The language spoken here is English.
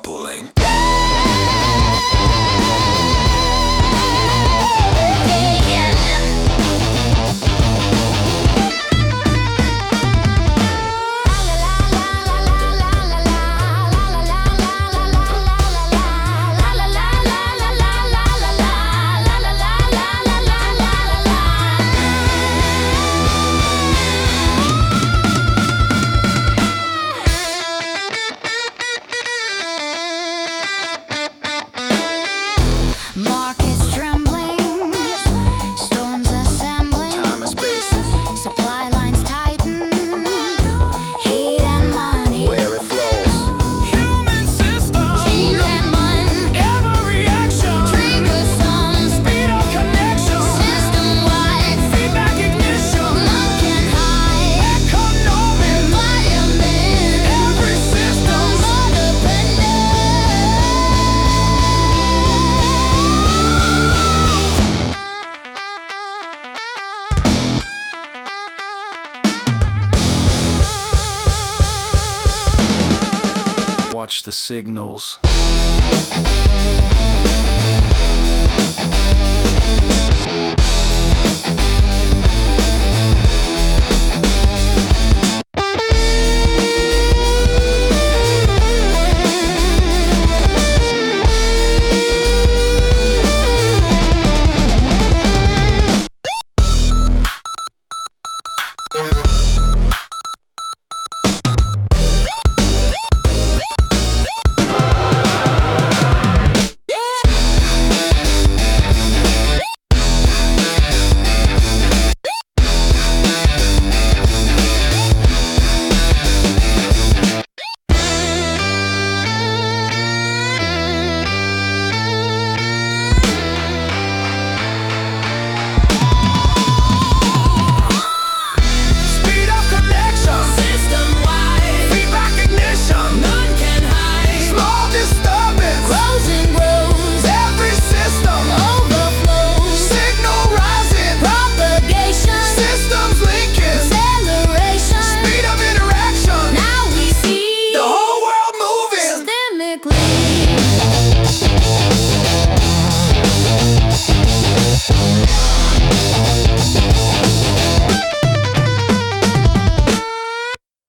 carpooling. Markets trembling, storms assembling, Time and space, supply lines tighten, heat and money, where it flows. Human system, heat and money, every action, trigger some, speed of connection, system-wide, feedback ignition, lock and high, economic, environment, every system, interdependent. Watch the signals.